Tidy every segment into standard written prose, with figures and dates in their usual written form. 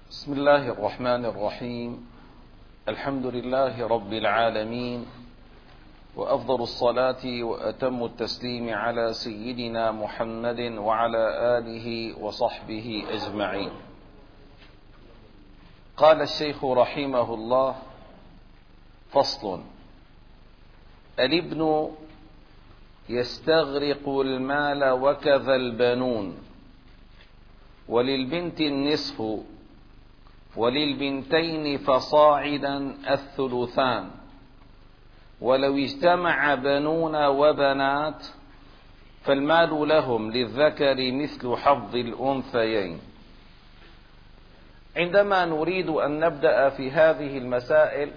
بسم الله الرحمن الرحيم. الحمد لله رب العالمين، وأفضل الصلاة وأتم التسليم على سيدنا محمد وعلى آله وصحبه أجمعين. قال الشيخ رحمه الله: فصل: الابن يستغرق المال وكذا البنون، وللبنت النصف، وللبنتين فصاعدا الثلثان، ولو اجتمع بنون وبنات فالمال لهم للذكر مثل حظ الأنثيين. عندما نريد أن نبدأ في هذه المسائل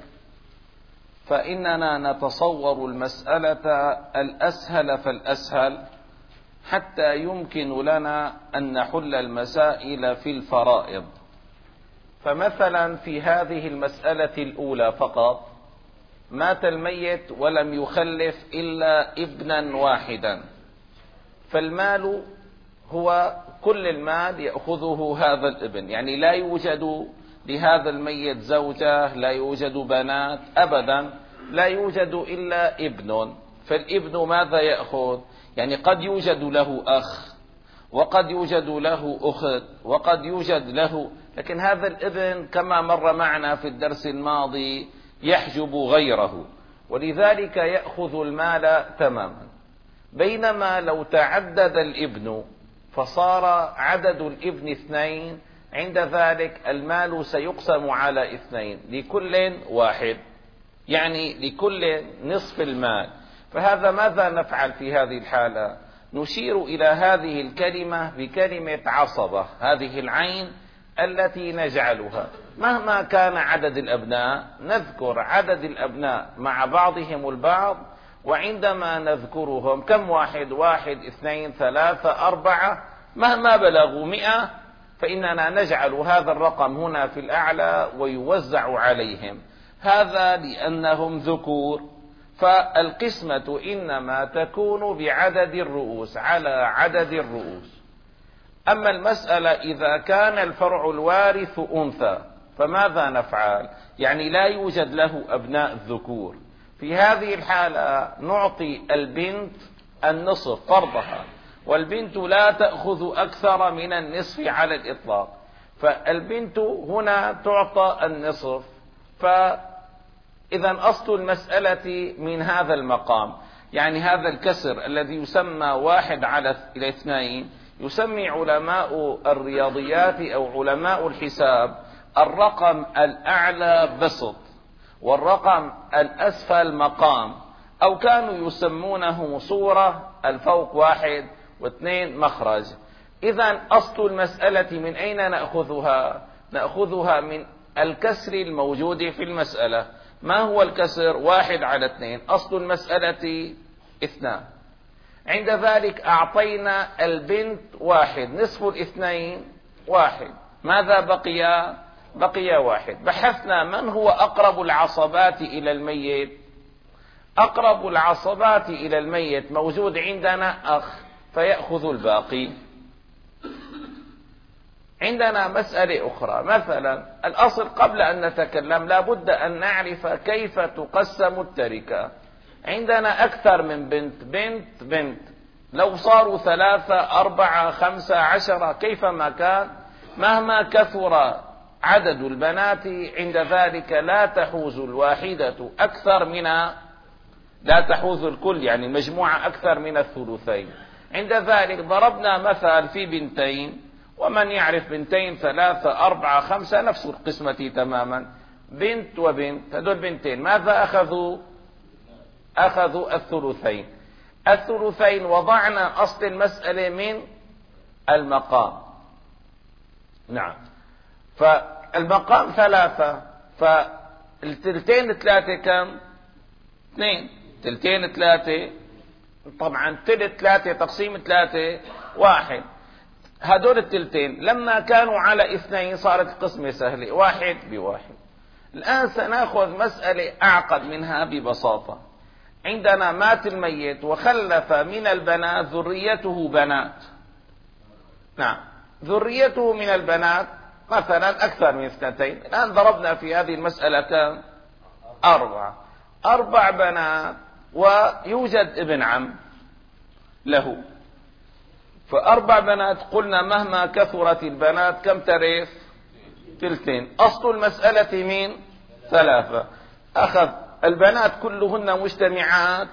فإننا نتصور المسألة الأسهل فالأسهل حتى يمكن لنا أن نحل المسائل في الفرائض. فمثلا في هذه المسألة الأولى فقط، مات الميت ولم يخلف إلا ابنا واحدا، فالمال هو كل المال يأخذه هذا الابن، يعني لا يوجد لهذا الميت زوجة، لا يوجد بنات أبدا، لا يوجد إلا ابن. فالابن ماذا يأخذ؟ يعني قد يوجد له أخ، وقد يوجد له أخت، وقد يوجد له، لكن هذا الابن كما مر معنا في الدرس الماضي يحجب غيره، ولذلك يأخذ المال تماما. بينما لو تعدد الابن فصار عدد الابن 2، عند ذلك المال سيقسم على 2، لكل واحد، يعني لكل نصف المال. فهذا ماذا نفعل في هذه الحالة؟ نشير إلى هذه الكلمة بكلمة عصبة، هذه العين التي نجعلها مهما كان عدد الأبناء نذكر عدد الأبناء مع بعضهم البعض، وعندما نذكرهم كم واحد، 1 2 3 4، مهما بلغوا 100 فإننا نجعل هذا الرقم هنا في الأعلى ويوزع عليهم، هذا لأنهم ذكور. فالقسمة إنما تكون بعدد الرؤوس على عدد الرؤوس. أما المسألة إذا كان الفرع الوارث أنثى فماذا نفعل؟ يعني لا يوجد له أبناء الذكور، في هذه الحالة نعطي البنت النصف فرضها، والبنت لا تأخذ أكثر من النصف على الإطلاق، فالبنت هنا تعطى النصف. فإذا أصل المسألة من هذا المقام، يعني هذا الكسر الذي يسمى 1/2 يسمي علماء الرياضيات أو علماء الحساب الرقم الأعلى بسط والرقم الأسفل مقام، أو كانوا يسمونه صورة، الفوق 1 و2 مخرج. إذن أصل المسألة من أين نأخذها؟ نأخذها من الكسر الموجود في المسألة. ما هو الكسر؟ 1/2، أصل المسألة 2. عند ذلك أعطينا البنت 1، نصف 2 1، ماذا بقي؟ بقي 1. بحثنا من هو أقرب العصبات إلى الميت. أقرب العصبات إلى الميت موجود عندنا أخ، فيأخذ الباقي. عندنا مسألة أخرى، مثلا الأصل قبل أن نتكلم لابد أن نعرف كيف تقسم التركة. عندنا أكثر من بنت، لو صاروا 3 4 5 10 كيفما كان، مهما كثر عدد البنات عند ذلك لا تحوز الواحدة أكثر من، لا تحوز الكل، يعني مجموعة أكثر من الثلثين. عند ذلك ضربنا مثال في بنتين، ومن يعرف 2 3 4 5 نفس القسمة تماما، بنت وبنت، هذول بنتين ماذا أخذوا؟ أخذوا الثلثين. الثلثين وضعنا أصل المسألة من المقام. نعم، فالمقام 3، فالتلتين 3 كم؟ 2. تلتين 3 طبعا تلت 3 تقسيم 3 1. هدول التلتين لما كانوا على 2 صارت القسمة سهلة، 1 ب1. الآن سنأخذ مسألة أعقد منها ببساطة. عندنا مات الميت وخلف من البنات ذريته بنات. نعم، ذريته من البنات مثلا أكثر من 2. الآن ضربنا في هذه المسألة كم؟ 4 بنات ويوجد ابن عم له، ف4 بنات قلنا مهما كثرت البنات كم ترث؟ 2. أصل المسألة مين؟ 3. أخذ البنات كلهن مجتمعات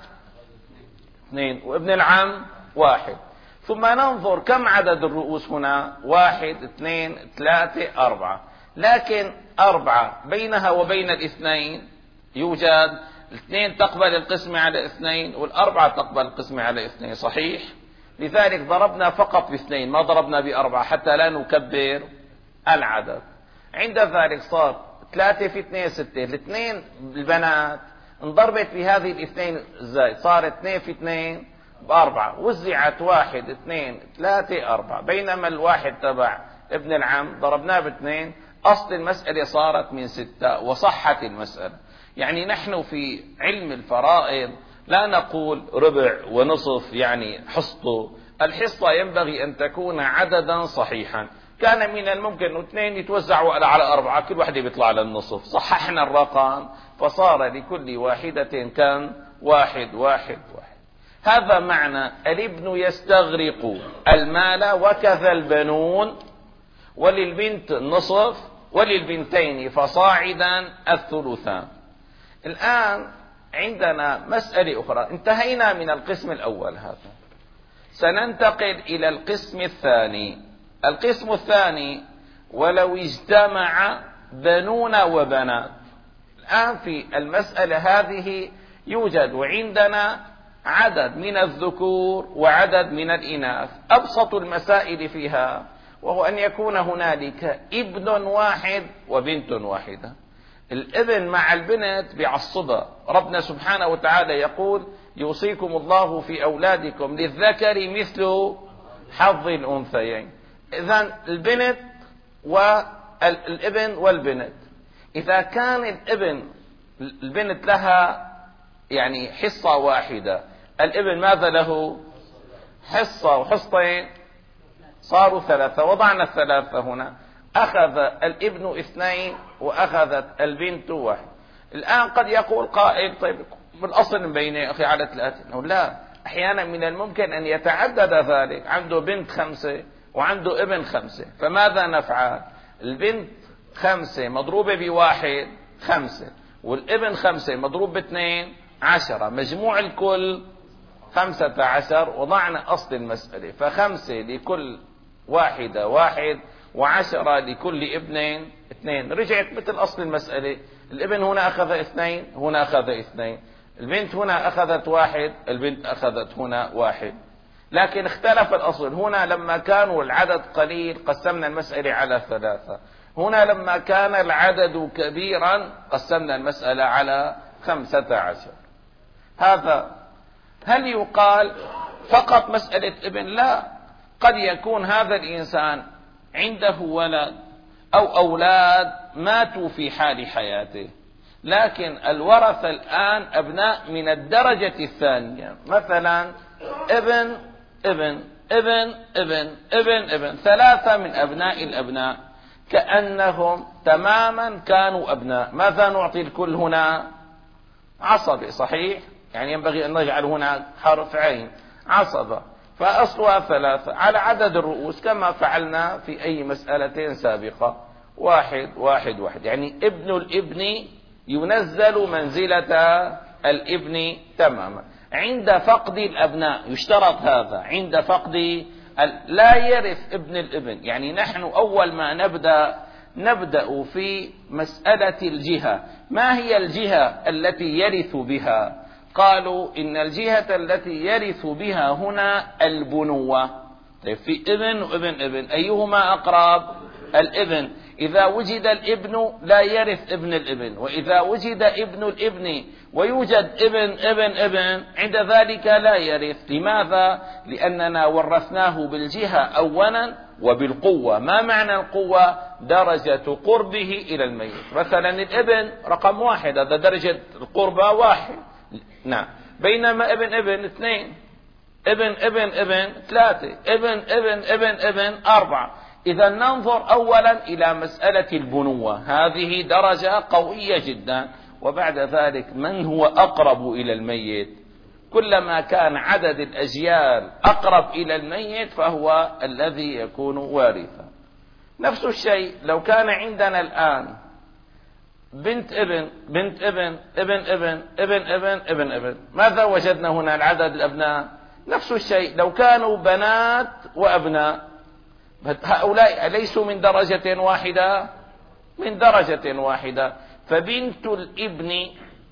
2 وابن العم 1. ثم ننظر كم عدد الرؤوس هنا؟ 1 2 3 4. لكن 4 بينها وبين 2 يوجد 2 تقبل القسمة على 2 وال4 تقبل القسمة على 2، صحيح؟ لذلك ضربنا فقط ب2 ما ضربنا ب4 حتى لا نكبر العدد. عند ذلك صار 3 في 2 6. الاثنين البنات انضربت في هذه الاثنين ازاي؟ صارت 2 في 2 ب4، وزعت 1 2 3 4، بينما الواحد تبع ابن العم ضربناه ب2، أصل المسألة صارت من 6 وصحت المسألة. يعني نحن في علم الفرائض لا نقول ربع ونصف يعني حصته، الحصة ينبغي أن تكون عددا صحيحا. كان من الممكن 2 يتوزعوا على 4، كل واحدة بيطلع للنصف، صححنا الرقم فصار لكل واحدة كم؟ 1 1 1. هذا معنى الابن يستغرق المال وكذا البنون، وللبنت النصف وللبنتين فصاعدا الثلثان. الآن عندنا مسألة أخرى، انتهينا من القسم الأول هذا، سننتقل إلى القسم الثاني. القسم الثاني ولو اجتمع بنون وبنات. الآن في المسألة هذه يوجد عندنا عدد من الذكور وعدد من الإناث. أبسط المسائل فيها وهو أن يكون هنالك ابن واحد وبنت واحدة. الابن مع البنت بعصبة، ربنا سبحانه وتعالى يقول يوصيكم الله في أولادكم للذكر مثل حظ الأنثيين. إذن البنت والابن والبنت، إذا كان البنت لها يعني حصة واحدة، الابن ماذا له؟ حصة وحصتين، صاروا 3. وضعنا 3 هنا، أخذ الابن 2 وأخذت البنت 1. الآن قد يقول قائل طيب بالأصل مبينة يا أخي على 3. لا، أحيانا من الممكن أن يتعدد ذلك، عنده بنت 5 وعنده ابن 5، فماذا نفعل؟ البنت 5 مضروبة ب1 5، والابن 5 مضروب ب2 10، مجموع الكل 15. وضعنا أصل المسألة، ف5 لكل واحدة 1 و10 لكل ابن 2. رجعت مثل أصل المسألة، الابن هنا أخذ 2 هنا أخذ 2، البنت هنا أخذت 1 البنت أخذت هنا 1. لكن اختلف الأصل، هنا لما كانوا العدد قليل قسمنا المسألة على 3، هنا لما كان العدد كبيرا قسمنا المسألة على 15. هذا هل يقال فقط مسألة ابن؟ لا، قد يكون هذا الإنسان عنده ولد أو أولاد ماتوا في حال حياته، لكن الورثة الآن أبناء من الدرجة الثانية، مثلا ابن ابن ابن ابن ابن ابن 3 من أبناء الأبناء، كأنهم تماما كانوا أبناء. ماذا نعطي الكل هنا؟ عصبة، صحيح؟ يعني ينبغي أن نجعل هنا حرف عين، عصبة، فأصلها 3 على عدد الرؤوس كما فعلنا في أي مسألة سابقة، 1 1 1. يعني ابن الابن ينزل منزلة الابن تماما. عند فقد الأبناء يشترط هذا، عند فقد لا يرث ابن الابن. يعني نحن أول ما نبدأ في مسألة الجهة. ما هي الجهة التي يرث بها؟ قالوا إن الجهة التي يرث بها هنا البنوة. في ابن وابن ابن، أيهما أقرب؟ الابن. إذا وجد الابن لا يرث ابن الابن، وإذا وجد ابن الابن ويوجد ابن ابن ابن عند ذلك لا يرث. لماذا؟ لأننا ورثناه بالجهة أولا وبالقوة. ما معنى القوة؟ درجة قربه إلى الميت. مثلا الابن رقم 1، هذا درجة القربة 1، نعم. بينما ابن ابن 2، ابن ابن ابن 3، ابن ابن ابن ابن 4. إذا ننظر أولا إلى مسألة البنوة، هذه درجة قوية جدا. وبعد ذلك من هو أقرب إلى الميت؟ كلما كان عدد الأجيال أقرب إلى الميت فهو الذي يكون وارثا. نفس الشيء لو كان عندنا الآن بنت ابن بنت ابن ابن ابن ابن ابن ابن ابن، ماذا وجدنا هنا؟ العدد الأبناء. نفس الشيء لو كانوا بنات وأبناء، هؤلاء ليسوا من درجة واحدة؟ من درجة واحدة. فبنت الابن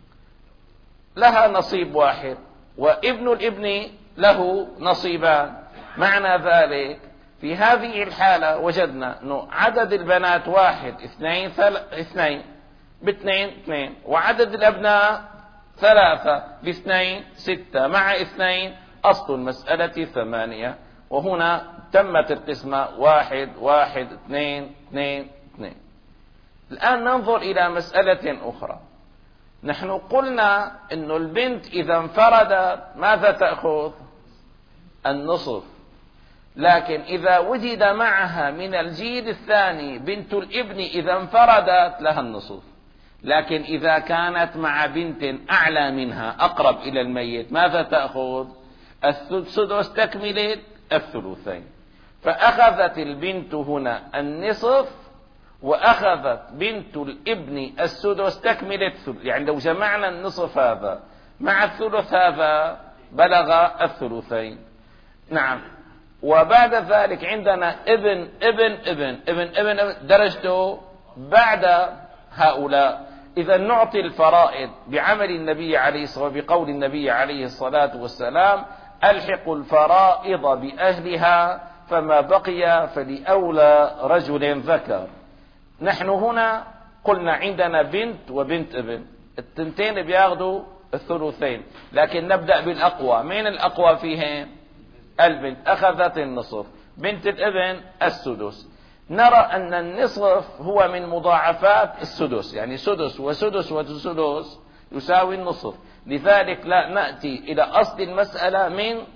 لها نصيب واحد وابن الابن له نصيبان. معنى ذلك في هذه الحالة وجدنا أنه عدد البنات واحد اثنين باثنين اثنين، وعدد الأبناء ثلاثة باثنين ستة، مع اثنين أصل المسألة 8. وهنا تمت القسمة 1 1 2 2 2. الآن ننظر إلى مسألة أخرى. نحن قلنا أن البنت إذا انفردت ماذا تأخذ؟ النصف. لكن إذا وجد معها من الجيل الثاني بنت الابن إذا انفردت لها النصف. لكن إذا كانت مع بنت أعلى منها أقرب إلى الميت ماذا تأخذ؟ السدس تكملة الثلثين. فأخذت البنت هنا النصف وأخذت بنت الابن السدس تكملة الثلث. يعني لو جمعنا النصف هذا مع الثلث هذا بلغ الثلثين. نعم. وبعد ذلك عندنا ابن ابن ابن ابن ابن, ابن درجته بعد هؤلاء. إذا نعطي الفرائض بعمل النبي عليه الصلاة والسلام، بقول النبي عليه الصلاة والسلام: ألحق الفرائض بأهلها فما بقي فلأولى رجل ذكر. نحن هنا قلنا عندنا بنت وبنت ابن، التنتين بياخذوا الثلثين، لكن نبدأ بالأقوى. مين الأقوى فيهم؟ البنت، أخذت النصف، بنت الابن السدس. نرى أن النصف هو من مضاعفات السدس، يعني سدس وسدس وسدس يساوي النصف. لذلك لا نأتي إلى أصل المسألة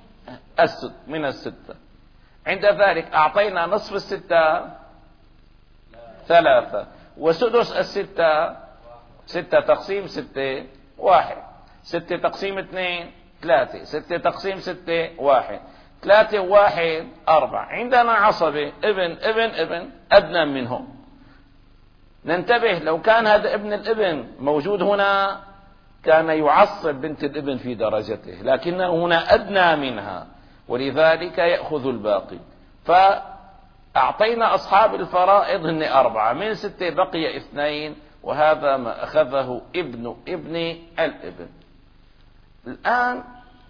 من الستة. عند ذلك أعطينا نصف الستة 3، وسدس الستة 6 تقسيم 6 1، 6 تقسيم 2 3، 6 تقسيم 6 1، 3 1 4. عندنا عصبة ابن ابن ابن أدنى منهم. ننتبه، لو كان هذا ابن الابن موجود هنا كان يعصب بنت الابن في درجته، لكنه هنا أدنى منها ولذلك يأخذ الباقي. فأعطينا أصحاب الفرائض هن 4، من 6 بقي 2، وهذا ما أخذه ابن ابن الابن. الآن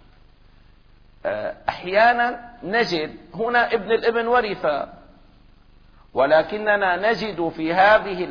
أحيانا نجد هنا ابن الابن ورثا، ولكننا نجد في هذه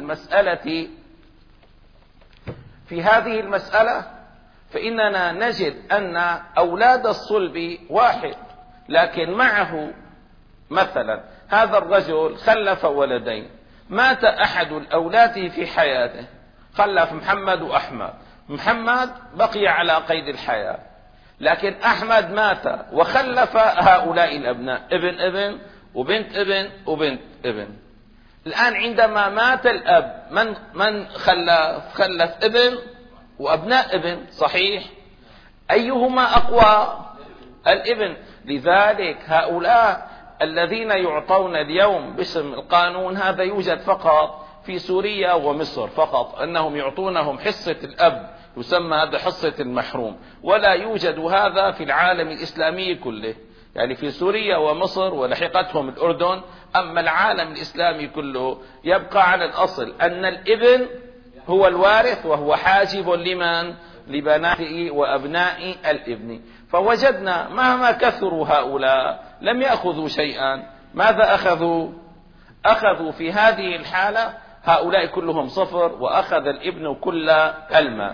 المسألة فإننا نجد أن أولاد الصلب واحد، لكن معه مثلا هذا الرجل خلف ولدين، مات أحد الأولاد في حياته، خلف محمد وأحمد. محمد بقي على قيد الحياة، لكن أحمد مات وخلف هؤلاء الأبناء، ابن ابن وبنت ابن وبنت ابن. الآن عندما مات الأب من خلف ابن وأبناء ابن، صحيح؟ أيهما أقوى؟ الابن. لذلك هؤلاء الذين يعطون اليوم باسم القانون، هذا يوجد فقط في سوريا ومصر فقط، أنهم يعطونهم حصة الأب، يسمى هذا حصة المحروم، ولا يوجد هذا في العالم الإسلامي كله، يعني في سوريا ومصر ولحقتهم الأردن. أما العالم الإسلامي كله يبقى على الأصل أن الابن هو الوارث، وهو حاجب لمن؟ لبناته وأبناء الابن. فوجدنا مهما كثروا هؤلاء لم يأخذوا شيئا. ماذا أخذوا؟ أخذوا في هذه الحالة هؤلاء كلهم 0، وأخذ الابن كل المال.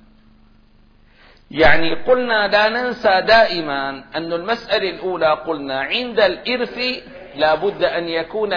يعني قلنا لا ننسى دائما أن المسألة الأولى قلنا عند الإرث لا بد أن يكون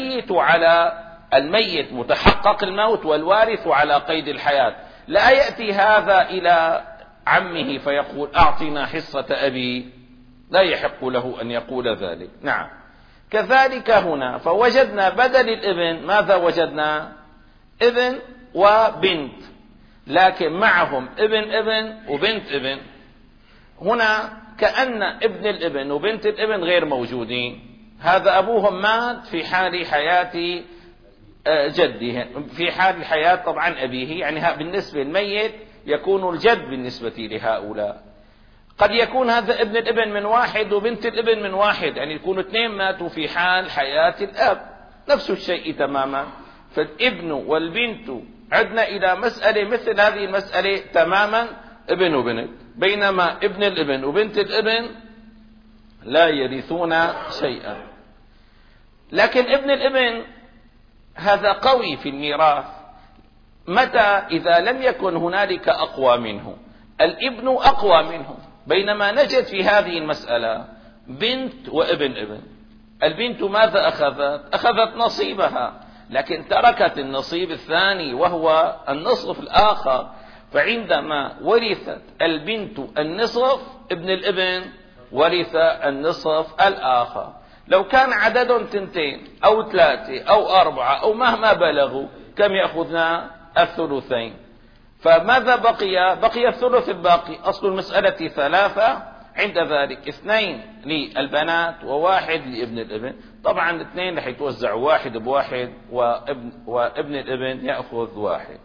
الميت متحقق الموت، والوارث على قيد الحياة. لا يأتي هذا إلى عمه فيقول: أعطنا حصة أبي، لا يحق له أن يقول ذلك. نعم. كذلك هنا، فوجدنا بدل الابن ماذا وجدنا؟ ابن وبنت، لكن معهم ابن وبنت ابن. هنا كأن ابن الابن وبنت الابن غير موجودين، هذا أبوهم مات في حال حياة جده، في حال حياة طبعا أبيه، يعني بالنسبة للميت يكون الجد بالنسبة لهؤلاء. قد يكون هذا ابن الابن من واحد وبنت الابن من واحد، يعني يكونوا اثنين ماتوا في حال حياة الأب، نفس الشيء تماما. فالابن والبنت عدنا إلى مسألة مثل هذه المسألة تماما ابن وبنت، بينما ابن الابن وبنت الابن لا يرثون شيئا. لكن ابن الابن هذا قوي في الميراث، متى؟ إذا لم يكن هنالك أقوى منه، الابن أقوى منه، بينما نجد في هذه المسألة بنت وابن ابن. البنت ماذا أخذت؟ أخذت نصيبها، لكن تركت النصيب الثاني وهو النصف الآخر. فعندما ورثت البنت النصف، ابن الابن ورث النصف الآخر. لو كان عددهم 2 أو 3 أو 4 أو مهما بلغوا، كم يأخذنا؟ الثلثين. فماذا بقي؟ بقي الثلث الباقي. أصل المسألة 3، عند ذلك 2 للبنات و1 لابن الابن. طبعا 2 رح يتوزعوا 1 ب1، وابن الابن يأخذ 1.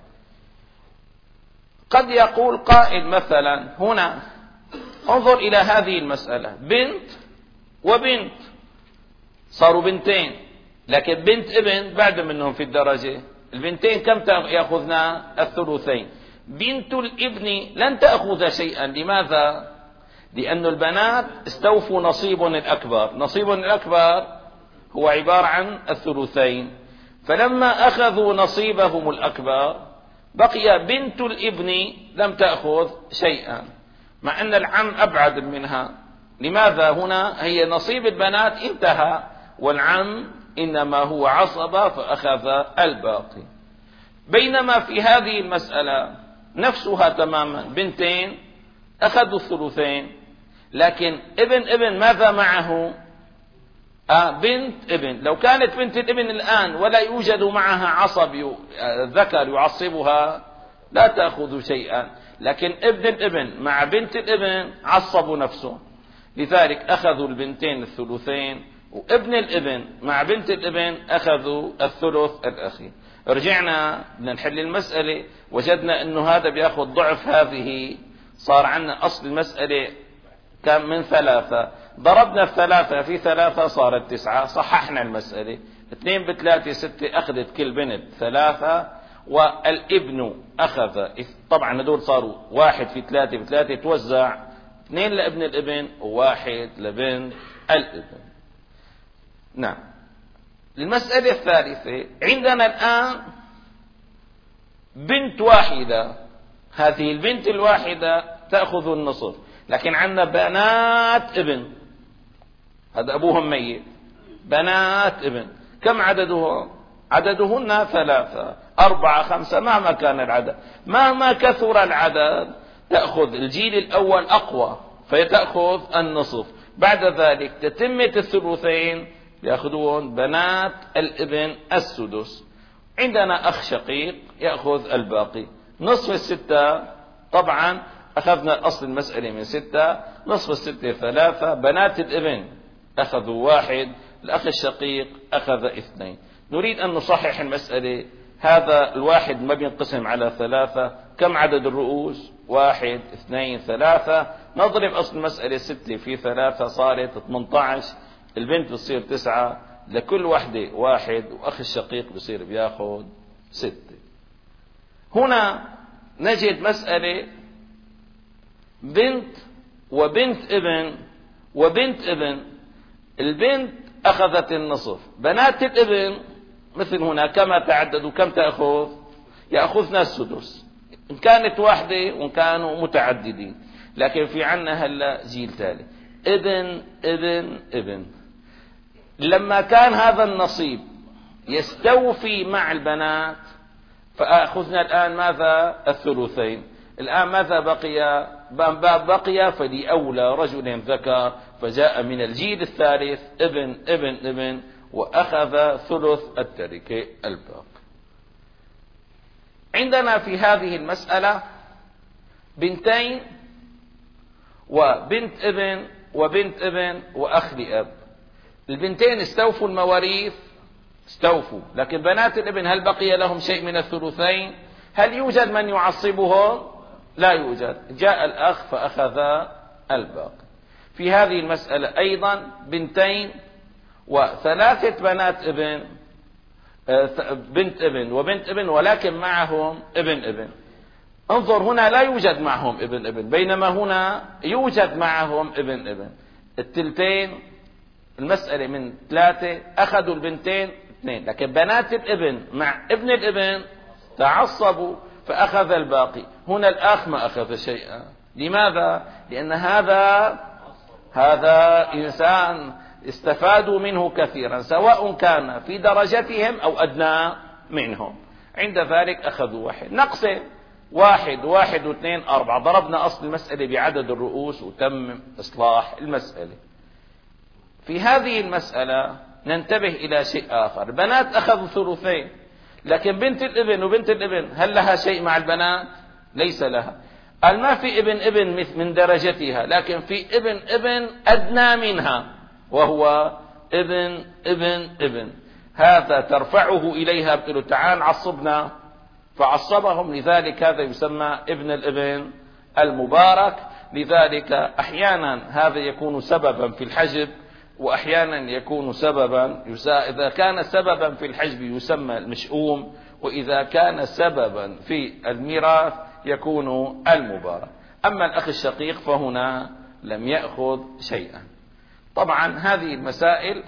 قد يقول قائل مثلا هنا انظر إلى هذه المسألة، بنت وبنت صاروا 2 بنتين، لكن بنت ابن بعد منهم في الدرجة. البنتين كم يأخذنا؟ الثلثين. بنت الابن لن تأخذ شيئا. لماذا؟ لأن البنات استوفوا نصيبهم الأكبر، نصيبهم الأكبر هو عبارة عن الثلثين. فلما أخذوا نصيبهم الأكبر بقي بنت الابن لم تأخذ شيئا، مع أن العم أبعد منها. لماذا؟ هنا هي نصيب البنات انتهى، والعم إنما هو عصبة فأخذ الباقي. بينما في هذه المسألة نفسها تماما، 2 بنتين أخذوا الثلثين، لكن ابن ماذا معه؟ بنت ابن. لو كانت بنت الابن الآن ولا يوجد معها عصب ذكر يعصبها لا تأخذ شيئا، لكن ابن الابن مع بنت الابن عصبوا نفسه، لذلك أخذوا البنتين الثلثين، وابن الابن مع بنت الابن أخذوا الثلث الأخير. رجعنا بدنا نحل المسألة، وجدنا أنه هذا بيأخذ ضعف هذه، صار عندنا أصل المسألة كان من 3، ضربنا في 3 صارت 9، صححنا المسألة. 2 ب3 6، أخذت كل بنت 3، والابن أخذ، طبعا هدول صاروا 1 في 3 ب3 توزع، 2 لابن الابن و1 لبنت الابن. نعم. المسألة الثالثة، عندنا الآن بنت واحدة، هذه البنت الواحدة تأخذ النصف، لكن عندنا بنات ابن، هذا أبوهم ميت، بنات ابن، كم عددهم؟ عددهن 3 4 5 مهما كان العدد، مهما كثر العدد تأخذ الجيل الأول أقوى فتأخذ النصف. بعد ذلك تتمة الثلثين يأخذون بنات الابن السدس. عندنا أخ شقيق يأخذ الباقي. نصف 6 طبعا أخذنا أصل المسألة من 6، نصف 6 3، بنات الابن أخذوا 1، الأخ الشقيق أخذ 2. نريد أن نصحح المسألة. هذا الواحد ما بينقسم على 3، كم عدد الرؤوس؟ 1 2 3. نضرب أصل المسألة 6 في 3 صارت 18، البنت بتصير 9، لكل وحدة 1، وأخ الشقيق بصير بياخد 6. هنا نجد مسألة بنت وبنت ابن وبنت ابن. البنت أخذت النصف، بنات الابن مثل هنا كما تعددوا كم تأخذ؟ يأخذنا السدس، إن كانت واحدة وإن كانوا متعددين. لكن في عنا هلا جيل تالي، ابن ابن ابن. لما كان هذا النصيب يستوفي مع البنات فأخذنا الآن ماذا؟ الثلثين. الآن ماذا بقي؟ بقي فلأولى رجل ذكر، فجاء من الجيل الثالث ابن ابن ابن وأخذ ثلث التركة الباقي. عندنا في هذه المسألة بنتين وبنت ابن وبنت ابن وأخ لأب. البنتين استوفوا المواريث، استوفوا، لكن بنات الابن هل بقي لهم شيء من الثلثين؟ هل يوجد من يعصبهم؟ لا يوجد. جاء الأخ فأخذ الباقي. في هذه المسألة أيضا بنتين وثلاثة بنات ابن، بنت ابن وبنت ابن ولكن معهم ابن ابن. انظر هنا لا يوجد معهم ابن ابن، بينما هنا يوجد معهم ابن ابن. التلتين المسألة من 3 أخذوا البنتين 2، لكن بنات الابن مع ابن الابن تعصبوا فأخذ الباقي. هنا الأخ ما أخذ شيئا. لماذا؟ لأن هذا إنسان استفادوا منه كثيرا، سواء كان في درجتهم أو أدنى منهم. عند ذلك أخذوا واحد، نقصه 1 1 و2 4. ضربنا أصل المسألة بعدد الرؤوس وتم إصلاح المسألة. في هذه المسألة ننتبه إلى شيء آخر. بنات أخذوا ثلثين، لكن بنت الابن وبنت الابن هل لها شيء مع البنات؟ ليس لها. قال ما في ابن ابن من درجتها، لكن في ابن ابن أدنى منها وهو ابن ابن ابن. هذا ترفعه إليها بتقول تعال عصبنا، فعصبهم. لذلك هذا يسمى ابن الابن المبارك. لذلك أحيانا هذا يكون سببا في الحجب، وأحيانا يكون سببا إذا كان سببا في الحجب يسمى المشؤوم، وإذا كان سببا في الميراث يكون المبارك. أما الأخ الشقيق فهنا لم يأخذ شيئا. طبعا هذه المسائل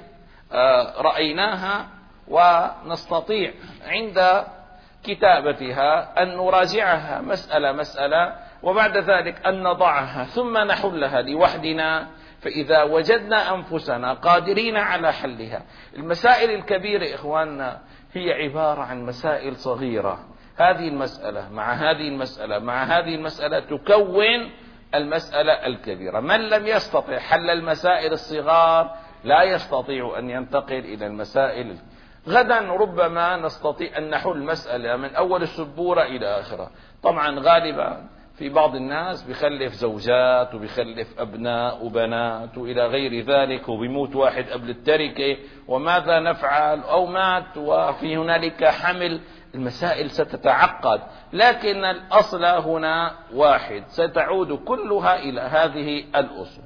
رأيناها ونستطيع عند كتابتها أن نراجعها مسألة مسألة، وبعد ذلك أن نضعها ثم نحلها لوحدنا. فإذا وجدنا أنفسنا قادرين على حلها. المسائل الكبيرة إخواننا هي عبارة عن مسائل صغيرة. هذه المسألة مع هذه المسألة مع هذه المسألة تكون المسألة الكبيرة. من لم يستطع حل المسائل الصغار لا يستطيع أن ينتقل إلى المسائل. غدا ربما نستطيع أن نحل مسألة من أول السبورة إلى آخرها. طبعا غالبا في بعض الناس بيخلف زوجات وبيخلف أبناء وبنات وإلى غير ذلك، وبيموت واحد قبل التركة، وماذا نفعل؟ أو مات وفي هنالك حمل. المسائل ستتعقد، لكن الأصل هنا واحد، ستعود كلها إلى هذه الأصول.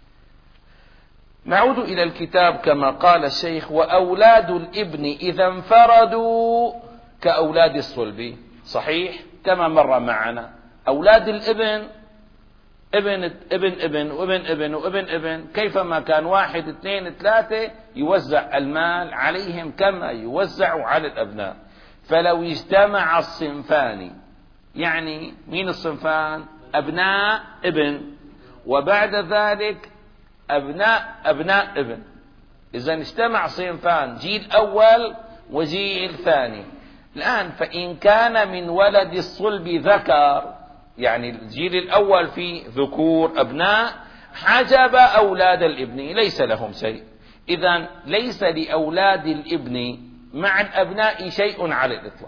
نعود إلى الكتاب كما قال الشيخ: وأولاد الابن إذا انفردوا كأولاد الصلب. صحيح كما مر معنا. أولاد الابن ابن ابن ابن وابن ابن وابن ابن، كيفما كان 1 2 3 يوزع المال عليهم كما يوزع على الأبناء. فلو اجتمع الصنفان، يعني مين الصنفان؟ أبناء ابن وبعد ذلك أبناء أبناء ابن. إذا اجتمع صنفان، جيل أول وجيل ثاني. الآن فإن كان من ولد الصلب ذكر، يعني الجيل الأول فيه ذكور أبناء، حجب أولاد الابن ليس لهم شيء. إذن ليس لأولاد الابن مع الأبناء شيء على الإطلاق.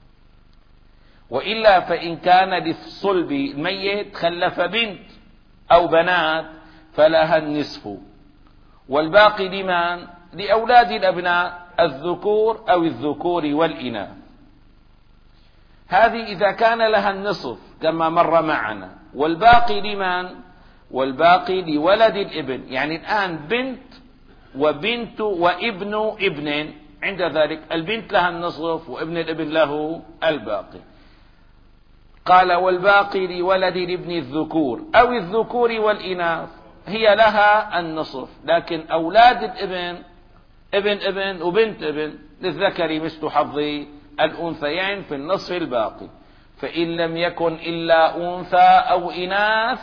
وإلا فإن كان للصلب الميت خلف بنت أو بنات فلها النصف، والباقي لمن؟ لأولاد الأبناء الذكور أو الذكور والإناث. هذه إذا كان لها النصف كما مر معنا. والباقي لمن؟ والباقي لولد الابن. يعني الآن بنت وبنت وابن ابن، عند ذلك البنت لها النصف وابن الابن له الباقي. قال: والباقي لولد الابن الذكور أو الذكور والإناث، هي لها النصف، لكن أولاد الابن ابن ابن وبنت ابن للذكر مثل حظ الأنثيين في النصف الباقي. فإن لم يكن إلا أنثى أو إناث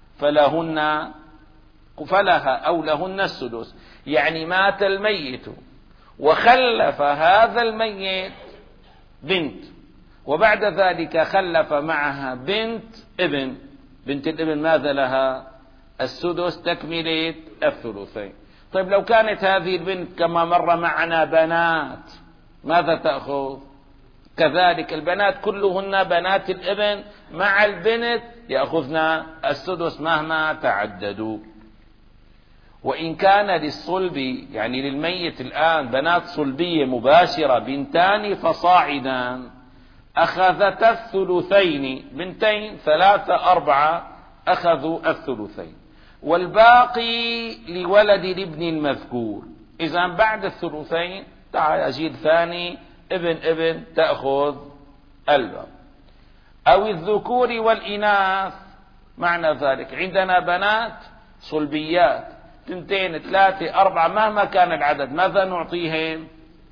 فلها أو لهن السدس. يعني مات الميت وخلف هذا الميت بنت، وبعد ذلك خلف معها بنت ابن، بنت الابن ماذا لها؟ السدس تكملة الثلثين. طيب لو كانت هذه البنت كما مر معنا بنات ماذا تأخذ؟ كذلك البنات كلهن بنات الابن مع البنت يأخذن السدس مهما تعددوا. وإن كان للصلب يعني للميت الآن بنات صلبية مباشرة بنتان فصاعدا أخذتا الثلثين، بنتين 3 4 أخذوا الثلثين، والباقي لولد الابن المذكور. إذا بعد الثلثين تعال جيل ثاني ابن تأخذ الباقي. أو الذكور والإناث، معنى ذلك عندنا بنات صلبيات 2 3 4 مهما كان العدد، ماذا نعطيهم؟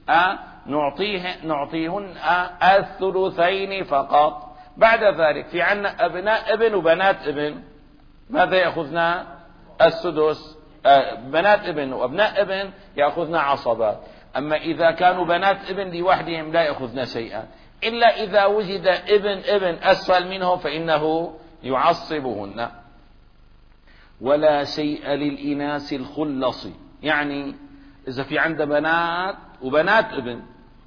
نعطيهن الثلثين فقط. بعد ذلك في عنا أبناء ابن وبنات ابن، ماذا يأخذنا؟ السدس. بنات ابن وأبناء ابن يأخذنا عصبات. أما إذا كانوا بنات ابن لوحدهم لا يأخذنا شيئا، إلا إذا وجد ابن أسفل منهم فإنه يعصبهن. ولا شيء للإناث الخلص، يعني إذا في عند بنات وبنات ابن،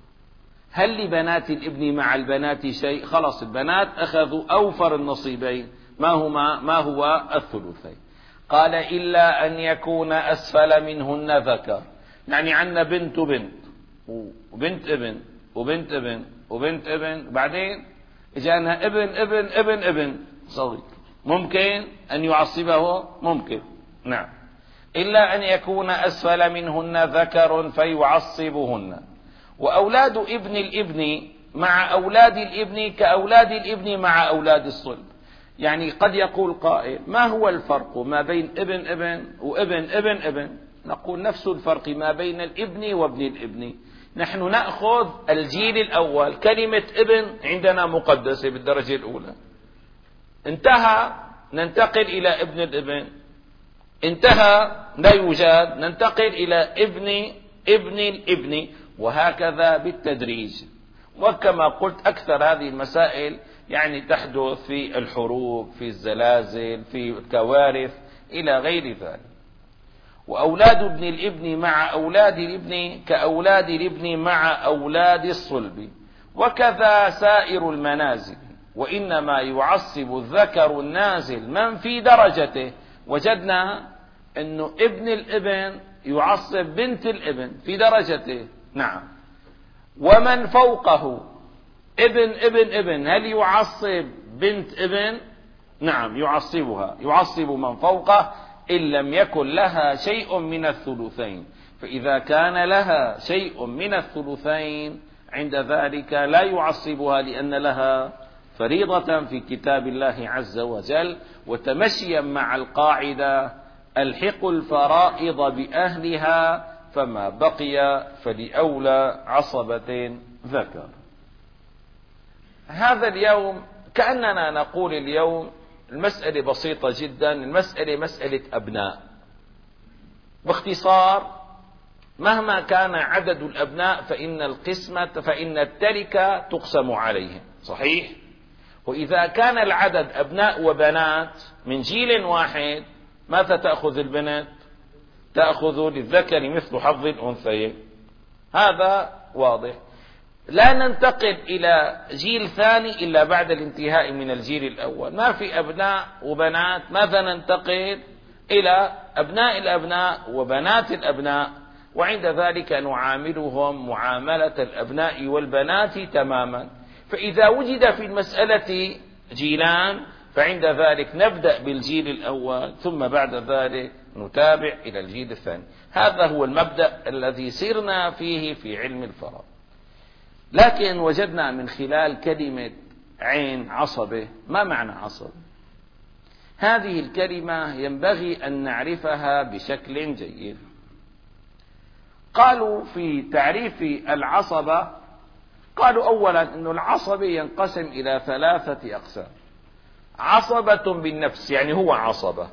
هل لبنات الابن مع البنات شيء؟ خلص البنات أخذوا أوفر النصيبين، ما هو الثلثين. قال إلا أن يكون أسفل منهن ذكر، يعني عندنا بنت وبنت وبنت ابن وبنت ابن وبنت ابن، بعدين إجانا ابن صغير، ممكن أن يعصبه؟ ممكن، نعم. إلا أن يكون أسفل منهن ذكر فيعصبهن. وأولاد ابن الابن مع أولاد الابن كأولاد الابن مع أولاد الصلب. يعني قد يقول قائل ما هو الفرق ما بين ابن وابن؟ نقول نفس الفرق ما بين الابن وابن الابن. نحن نأخذ الجيل الأول، كلمة ابن عندنا مقدسة بالدرجة الأولى، انتهى ننتقل إلى ابن الابن، انتهى لا يوجد ننتقل إلى ابن الابن، وهكذا بالتدريج. وكما قلت أكثر هذه المسائل يعني تحدث في الحروب، في الزلازل، في الكوارث إلى غير ذلك. وأولاد ابن الابن مع أولاد الابن كأولاد الابن مع أولاد الصلب، وكذا سائر المنازل. وإنما يعصب الذكر النازل من في درجته. وجدنا أنه ابن الابن يعصب بنت الابن في درجته، نعم. ومن فوقه ابن هل يعصب بنت ابن؟ نعم يعصبها، يعصب من فوقه إن لم يكن لها شيء من الثلثين. فإذا كان لها شيء من الثلثين عند ذلك لا يعصبها، لأن لها فريضة في كتاب الله عز وجل. وتمشيا مع القاعدة الحق الفرائض بأهلها، فما بقي فلأولى عصبة ذكر. هذا اليوم كأننا نقول اليوم المسألة بسيطة جدا، المسألة مسألة أبناء. باختصار مهما كان عدد الأبناء فإن التركة تقسم عليهم، صحيح؟ وإذا كان العدد أبناء وبنات من جيل واحد ماذا تأخذ البنت؟ تأخذ للذكر مثل حظ الأنثيين. هذا واضح. لا ننتقل إلى جيل ثاني إلا بعد الانتهاء من الجيل الأول. ما في أبناء وبنات، ماذا ننتقل؟ إلى أبناء الأبناء وبنات الأبناء، وعند ذلك نعاملهم معاملة الأبناء والبنات تماما. فإذا وجد في المسألة جيلان فعند ذلك نبدأ بالجيل الأول، ثم بعد ذلك نتابع إلى الجيل الثاني. هذا هو المبدأ الذي سرنا فيه في علم الفرائض. لكن وجدنا من خلال كلمة عين عصبة، ما معنى عصبة؟ هذه الكلمة ينبغي أن نعرفها بشكل جيد. قالوا في تعريف العصبة، قالوا أولا أن العصبة ينقسم إلى 3 أقسام: عصبة بالنفس يعني هو عصبة،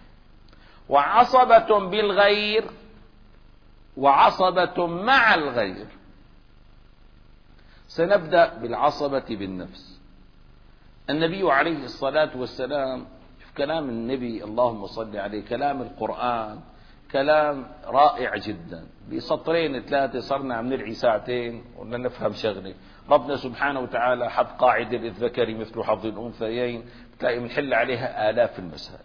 وعصبة بالغير، وعصبة مع الغير. سنبدأ بالعصبة بالنفس. النبي عليه الصلاة والسلام كلام النبي اللهم صل عليه، كلام القرآن كلام رائع جدا. بسطرين ثلاثة صرنا عم نرعي ساعتين ولا نفهم شغلة. ربنا سبحانه وتعالى حط قاعدة للذكر مثل حظ الأنثيين، بتلاقي بنحل عليها آلاف المسائل.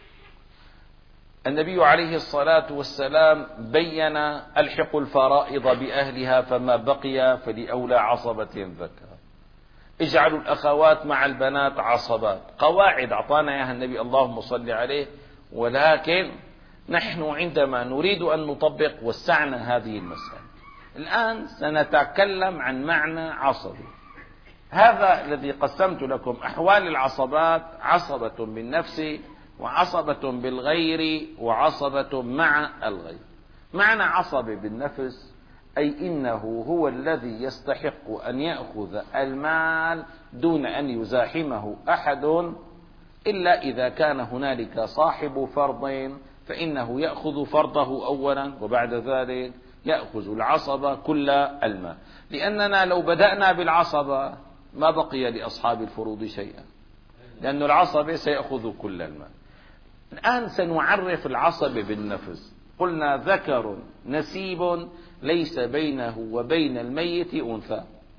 النبي عليه الصلاة والسلام بين: ألحقوا الفرائض بأهلها فما بقي فلأولى عصبة ذكر. اجعلوا الأخوات مع البنات عصبات. قواعد أعطانا إياها النبي اللهم صل عليه، ولكن نحن عندما نريد أن نطبق وسعنا هذه المسألة. الآن سنتكلم عن معنى عصبي. هذا الذي قسمت لكم أحوال العصبات: عصبة بالنفس، وعصبة بالغير، وعصبة مع الغير. معنى عصبة بالنفس أي إنه هو الذي يستحق أن يأخذ المال دون أن يزاحمه أحد، إلا إذا كان هنالك صاحب فرض فإنه يأخذ فرضه أولا، وبعد ذلك يأخذ العصبة كل المال. لأننا لو بدأنا بالعصبة ما بقي لأصحاب الفروض شيئا، لأن العصبة سيأخذ كل المال. الآن سنعرف العصبة بالنفس. قلنا: ذكر نسيب ليس بينه وبين الميت أنثى.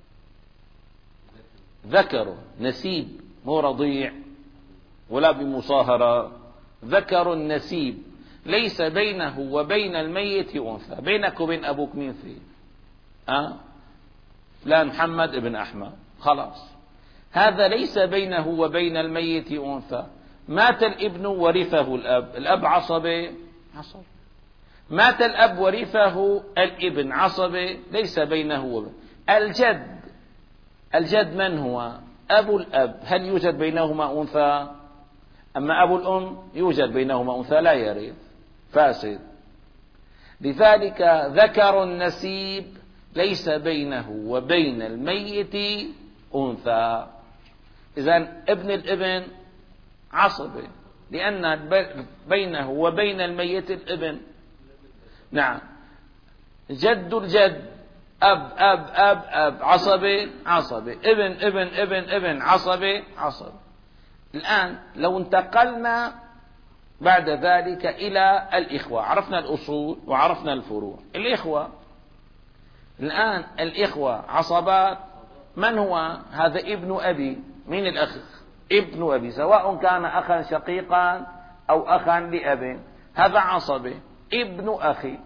ذكر نسيب، مو رضيع ولا بمصاهرة. ذكر نسيب ليس بينه وبين الميت أنثى. بينك وبين أبوك مين فيه؟ لا محمد ابن أحمد، خلاص هذا ليس بينه وبين الميت أنثى. مات الابن ورثه الأب، الأب عصبة، مات الأب ورثه الابن عصبة، ليس بينه وبين الجد. الجد من هو؟ أبو الأب. هل يوجد بينهما أنثى؟ أما أبو الأم يوجد بينهما أنثى، لا يرث، فاسد. لذلك ذكر النسيب ليس بينه وبين الميت أنثى. إذن ابن الابن عصبة، لأن بينه وبين الميت الابن. نعم. جد الجد، أب أب أب أب، عصبة عصبة، ابن ابن ابن ابن، عصبة عصبة. الآن لو انتقلنا بعد ذلك إلى الإخوة، عرفنا الأصول وعرفنا الفروع. الإخوة الآن، الإخوة عصبات. من هو هذا؟ ابن أبي. من الأخ؟ ابن أبي، سواء كان أخا شقيقا أو أخا لأب، هذا عصبة. ابن أخي،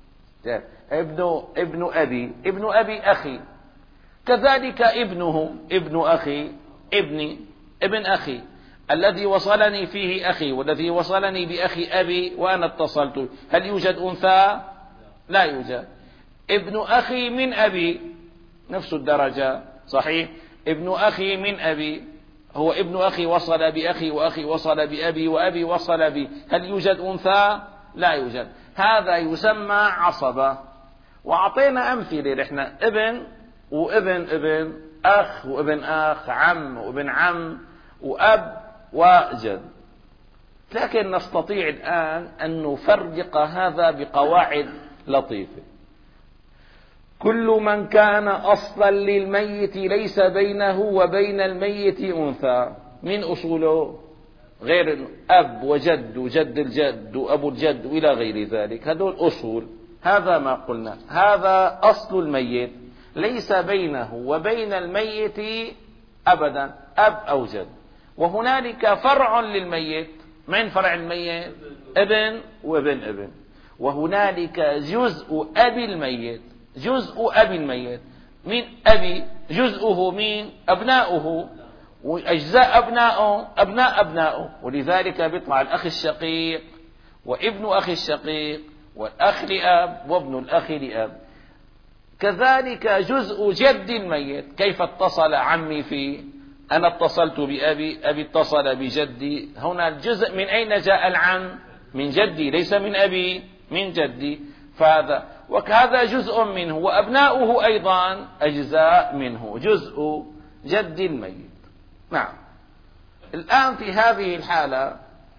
ابن أبي، ابن أبي أخي. كذلك ابنه، ابن أخي، ابني، ابن أخي. الذي وصلني فيه أخي، والذي وصلني بأخي أبي وأنا اتصلت، هل يوجد أنثى؟ لا يوجد. ابن أخي من أبي، نفس الدرجة، صحيح. ابن أخي من أبي هو ابن أخي وصل بأخي، وأخي وصل بأبي، وأبي وصل بي، هل يوجد أنثى؟ لا يوجد. هذا يسمى عصبة. وأعطينا أمثلة نحن: ابن وابن ابن، أخ وابن أخ، عم وابن عم، وأب وجد. لكن نستطيع الآن أن نفرق هذا بقواعد لطيفة. كل من كان أصلا للميت ليس بينه وبين الميت أنثى. من أصوله؟ غير أب وجد وجد الجد وأبو الجد وإلى غير ذلك، هذول أصول. هذا ما قلنا، هذا أصل الميت، ليس بينه وبين الميت أبدا أب أو جد. وهنالك فرع للميت. من فرع الميت؟ ابن وابن ابن. وهنالك جزء أبي الميت، جزء أبي الميت. من أبي؟ جزءه مين؟ أبناؤه، وأجزاء أبناؤه أبناء أبناؤه. ولذلك بيطلع الأخ الشقيق وابن أخي الشقيق والأخ لأب وابن الأخ لأب. كذلك جزء جد الميت. كيف اتصل عمي فيه؟ أنا اتصلت بأبي، أبي اتصل بجدي. هنا الجزء من أين جاء العم؟ من جدي، ليس من أبي، من جدي. فهذا وكهذا جزء منه، وأبناؤه أيضا أجزاء منه، جزء جد الميت. نعم. الآن في هذه الحالة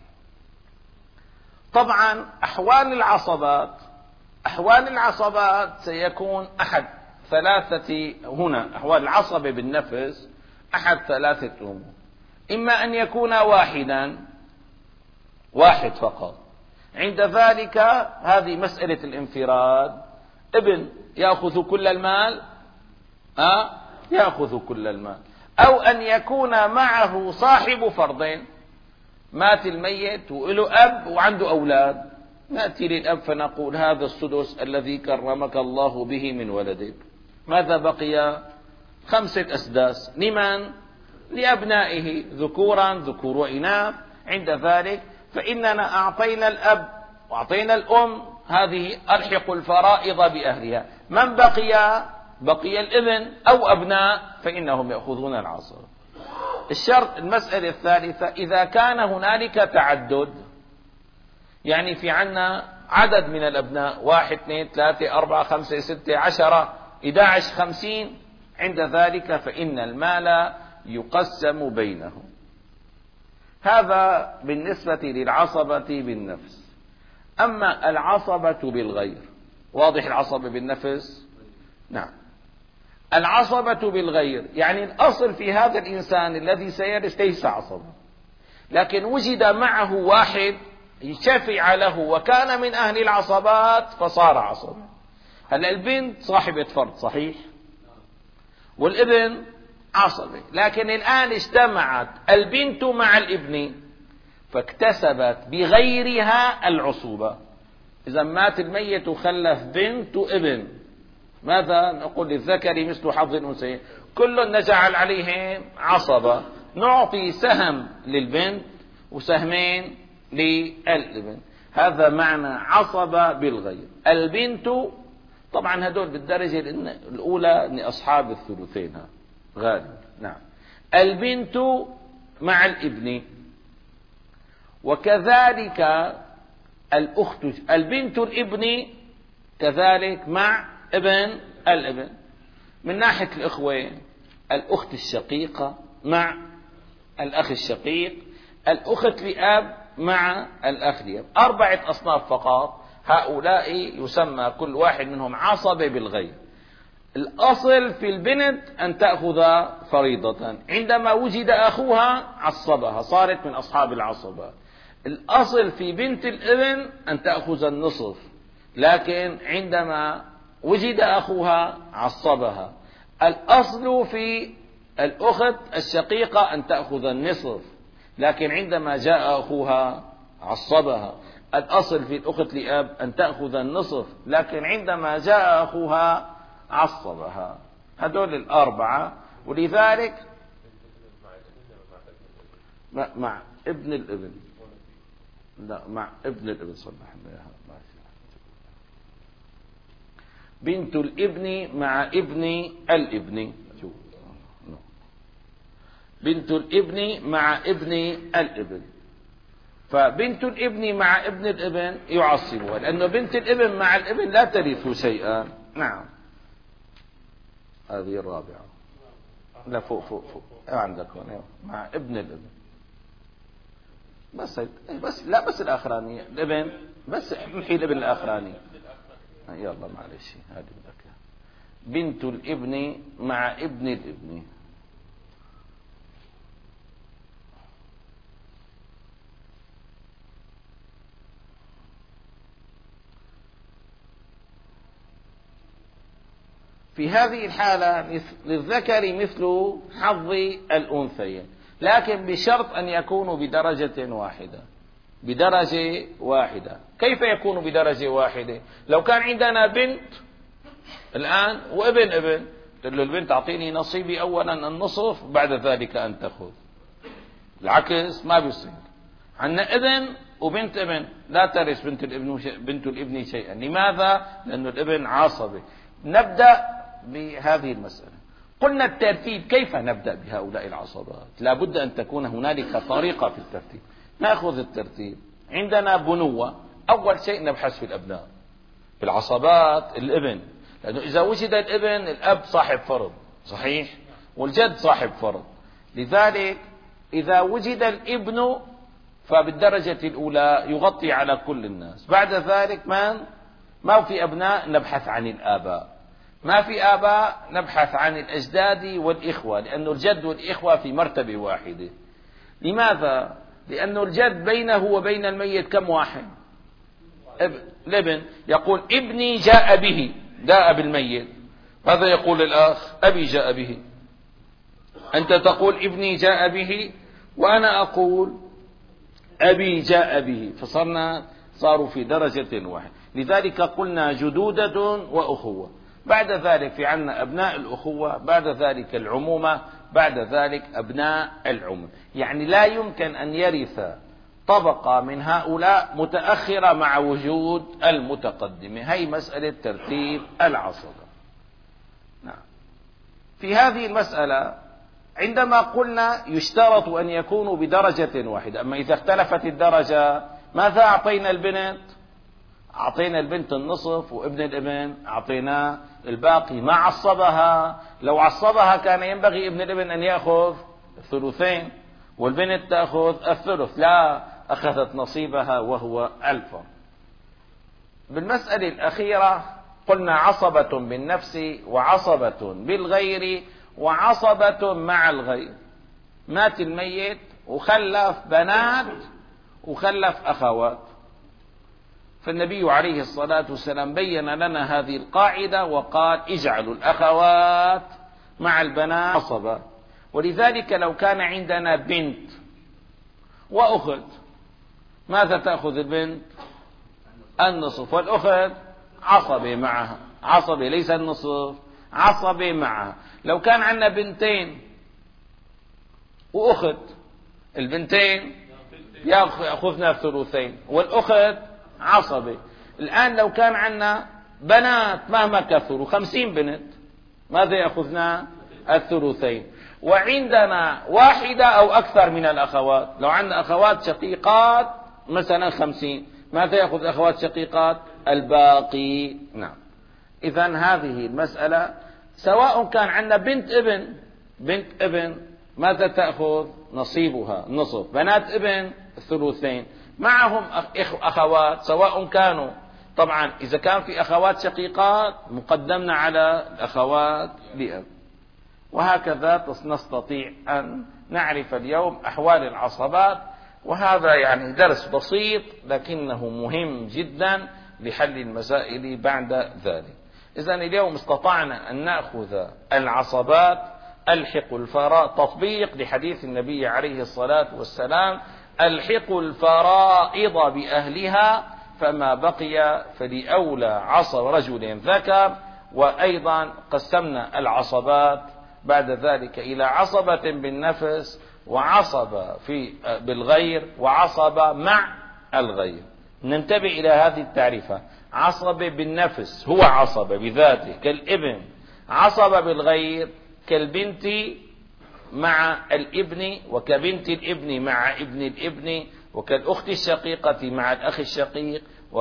طبعا أحوال العصبات سيكون أحد ثلاثة. هنا أحوال العصبة بالنفس أحد ثلاثة أمور: إما أن يكون واحدا واحد فقط. عند ذلك هذه مسألة الانفراد، ابن يأخذ كل المال، يأخذ كل المال. أو أن يكون معه صاحب فرض، مات الميت وله أب وعنده أولاد، نأتي للأب فنقول هذا السدس الذي كرمك الله به من ولدك، ماذا بقي؟ 5 أسداس. لمن؟ لأبنائه، ذكورا ذكور وإناث. عند ذلك فإننا أعطينا الأب وأعطينا الأم، هذه ألحق الفرائض بأهلها. من بقي؟ بقي الابن أو أبناء، فإنهم يأخذون العصر. الشرط المسألة الثالثة، إذا كان هنالك تعدد، يعني في عنا عدد من الأبناء 1 2 3 4 5 6 10 11 50، عند ذلك فإن المال يقسم بينهم. هذا بالنسبة للعصبة بالنفس. أما العصبة بالغير، واضح العصبة بالنفس؟ نعم. العصبة بالغير يعني الأصل في هذا الإنسان الذي سيرث ليس عصبة، لكن وجد معه واحد شفع له وكان من أهل العصبات فصار عصبة. هلا البنت صاحبة فرض صحيح، والابن عصبة، لكن الآن اجتمعت البنت مع الابن فاكتسبت بغيرها العصوبة. إذا مات الميت وخلف بنت وابن، ماذا نقول؟ للذكر مثل حظ الأنثيين، كل نجعل عليهم عصبة، نعطي سهم للبنت وسهمين للابن. هذا معنى عصبة بالغير. البنت طبعا هدول بالدرجة الأولى من أصحاب الثلثين غالبا. نعم. البنت مع الابن، وكذلك الأخت، البنت الابن كذلك مع ابن الابن. من ناحية الإخوة، الأخت الشقيقة مع الأخ الشقيق، الأخت لأب مع الأخ لأب. 4 أصناف فقط، هؤلاء يسمى كل واحد منهم عصبة بالغير. الأصل في البنت أن تأخذ فريضة، عندما وجد أخوها عصبها، صارت من أصحاب العصبة. الأصل في بنت الابن أن تأخذ النصف، لكن عندما وجد أخوها عصبها. الأصل في الأخت الشقيقة أن تأخذ النصف، لكن عندما جاء أخوها عصبها. الأصل في الأخت لأب أن تأخذ النصف، لكن عندما جاء أخوها عصبها. هذول 4. ولذلك مع ابن الابن، لا مع ابن الابن، صلح لنا بنت الابن مع ابن الابن، بنت الابن مع ابن الابن. فبنت الابن مع ابن الابن يعصبها، لأنه بنت الابن مع الابن لا ترث شيئا. نعم. هذه 4. لا فوق عندك هنا مع ابن الابن. بس الآخرانية الابن، بس محي الابن الآخراني. يلا معلش، هذه بدك. بنت الابن مع ابن الابن. في هذه الحالة للذكر مثل حظ الأنثيين، لكن بشرط أن يكونوا بدرجة واحدة. بدرجة واحدة. كيف يكون بدرجة واحدة؟ لو كان عندنا بنت الآن وابن ابن، تقول له البنت أعطيني نصيبي أولا النصف، بعد ذلك أن تأخذ. العكس ما بيصير. عندنا ابن وبنت ابن، لا ترث بنت الابن شيئا. لماذا؟ لأن الابن عصبة. نبدأ بهذه المسألة. قلنا الترتيب، كيف نبدأ بهؤلاء العصبات؟ لا بد أن تكون هنالك طريقة في الترتيب. نأخذ الترتيب. عندنا بنوة، أول شيء نبحث في الأبناء. في العصبات الابن، لأنه إذا وجد الابن الأب صاحب فرض صحيح، والجد صاحب فرض. لذلك إذا وجد الابن فبالدرجة الأولى يغطي على كل الناس. بعد ذلك ما في أبناء، نبحث عن الآباء. ما في آباء، نبحث عن الأجداد والإخوة، لأن الجد والإخوة في مرتبة واحدة. لماذا؟ لأنه الجد بينه وبين الميت كم واحد؟ الابن. يقول ابني جاء به، جاء بالميت. ماذا يقول الأخ؟ أبي جاء به. أنت تقول ابني جاء به وأنا أقول أبي جاء به، صاروا في درجة واحدة. لذلك قلنا جدودة وأخوة، بعد ذلك في عنا أبناء الأخوة، بعد ذلك العمومة، بعد ذلك أبناء العموم. يعني لا يمكن أن يرث طبقة من هؤلاء متأخرة مع وجود المتقدمة. هي مسألة ترتيب العصبة. نعم. في هذه المسألة عندما قلنا يشترط أن يكونوا بدرجة واحدة، أما إذا اختلفت الدرجة ماذا أعطينا البنت؟ أعطينا البنت النصف، وابن الابن أعطيناه الباقي. ما عصبها. لو عصبها كان ينبغي ابن الابن أن يأخذ الثلثين والبنت تأخذ الثلث، لا، أخذت نصيبها وهو الفرض. بالمسألة الأخيرة قلنا عصبة بالنفس وعصبة بالغير وعصبة مع الغير. مات الميت وخلف بنات وخلف أخوات، فالنبي عليه الصلاة والسلام بين لنا هذه القاعدة وقال اجعلوا الأخوات مع البنات عصبة. ولذلك لو كان عندنا بنت وأخت، ماذا تأخذ البنت؟ النصف، والأخت عصبة معها، عصبة ليس النصف، عصبة معها. لو كان عندنا بنتين وأخت، البنتين يأخذنا الثلثين والأخت عصبة. الآن لو كان عندنا بنات مهما كثروا 50 بنت، ماذا يأخذنا؟ الثلثين. وعندنا واحدة أو أكثر من الأخوات، لو عندنا أخوات شقيقات مثلا 50، ماذا يأخذ الأخوات شقيقات؟ الباقي. نعم. إذن هذه المسألة سواء كان عندنا بنت ابن ماذا تأخذ؟ نصيبها نصف. بنات ابن الثلثين. معهم أخوات، سواء كانوا، طبعا إذا كان في أخوات شقيقات مقدمنا على الأخوات لأب. وهكذا نستطيع أن نعرف اليوم أحوال العصبات، وهذا يعني درس بسيط لكنه مهم جدا لحل المسائل بعد ذلك. إذن اليوم استطعنا أن نأخذ العصبات الحق الفرائض، تطبيق لحديث النبي عليه الصلاة والسلام: الحق الفرائض بأهلها فما بقي فلأولى عصب رجل ذكر. وأيضا قسمنا العصبات بعد ذلك إلى عصبة بالنفس وعصبة بالغير وعصبة مع الغير. ننتبه إلى هذه التعريفة: عصبة بالنفس هو عصبة بذاته كالابن، عصبة بالغير كالبنت مع الابن، وكبنت الابن مع ابن الابن، وكالأخت الشقيقة مع الأخ الشقيق،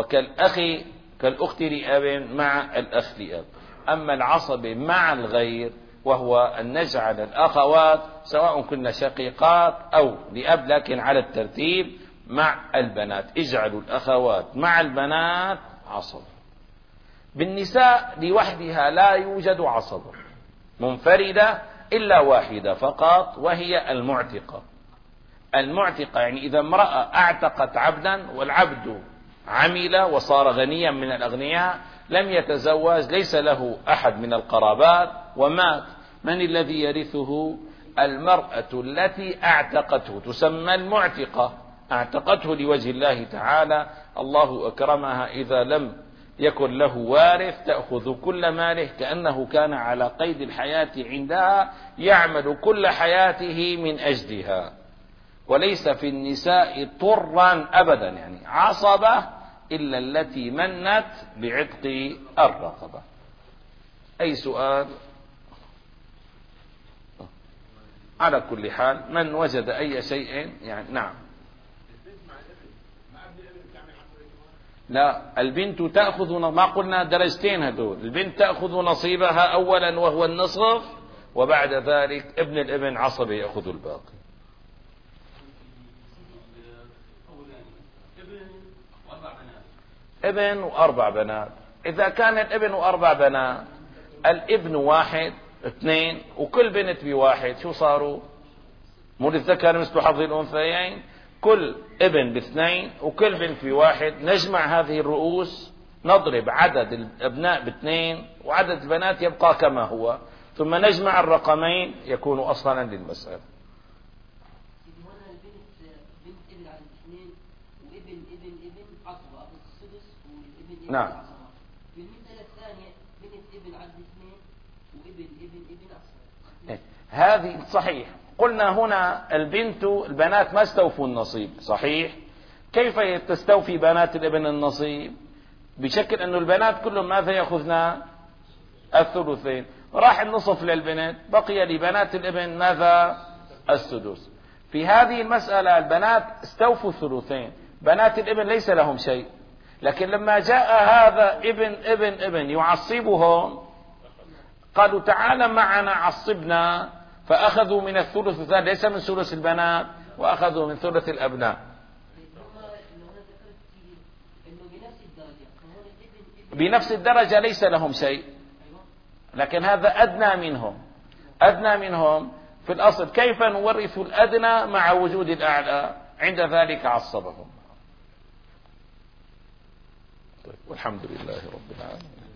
كالأخت لأب مع الأخ لأب. أما العصبة مع الغير وهو أن نجعل الأخوات سواء كنا شقيقات أو لأب لكن على الترتيب مع البنات. اجعلوا الأخوات مع البنات عصبة. بالنساء لوحدها لا يوجد عصبة منفردة إلا واحدة فقط، وهي المعتقة. المعتقة يعني إذا امرأة اعتقت عبدا والعبد عمل وصار غنيا من الأغنياء، لم يتزوج، ليس له أحد من القرابات ومات، من الذي يرثه؟ المرأة التي اعتقته، تسمى المعتقة، اعتقته لوجه الله تعالى. الله أكرمها إذا لم يكن له وارث تأخذ كل ماله، كأنه كان على قيد الحياة عندها، يعمل كل حياته من أجلها. وليس في النساء طرا أبدا يعني عصبة إلا التي منت بعتق الرقبة. أي سؤال؟ على كل حال من وجد أي شيء يعني. نعم. لا، البنت تأخذ، ما قلنا درجتين هدول، البنت تأخذ نصيبها أولا وهو النصف، وبعد ذلك ابن الابن عصبة يأخذ الباقي. ابن وأربع بنات. إذا كان الابن وأربع بنات، الابن واحد اثنين وكل بنت بواحد، شو صاروا؟ مو للذكر مثل حظ الأنثيين. كل ابن باثنين وكل بنت بواحد، نجمع هذه الرؤوس، نضرب عدد الأبناء باثنين وعدد البنات يبقى كما هو، ثم نجمع الرقمين يكون أصلا للمسألة. نعم. بالمثال الثانية بنت ابن عدد اثنين وابن أصغر. هذه صحيح. قلنا هنا البنات ما استوفوا النصيب، صحيح. كيف تستوفي بنات الابن النصيب؟ بشكل أنه البنات كلهم ماذا يأخذنا؟ الثلثين. راح النصف للبنت، بقي لبنات الابن ماذا؟ السدس. في هذه المسألة البنات استوفوا الثلثين، بنات الابن ليس لهم شيء، لكن لما جاء هذا ابن يعصبهم قالوا تعال معنا عصبنا، فأخذوا من الثلث الثاني ليس من ثلث البنات، وأخذوا من ثلث الأبناء. بنفس الدرجة ليس لهم شيء، لكن هذا أدنى منهم في الأصل. كيف نورث الأدنى مع وجود الأعلى؟ عند ذلك عصبهم. طيب، والحمد لله رب العالمين.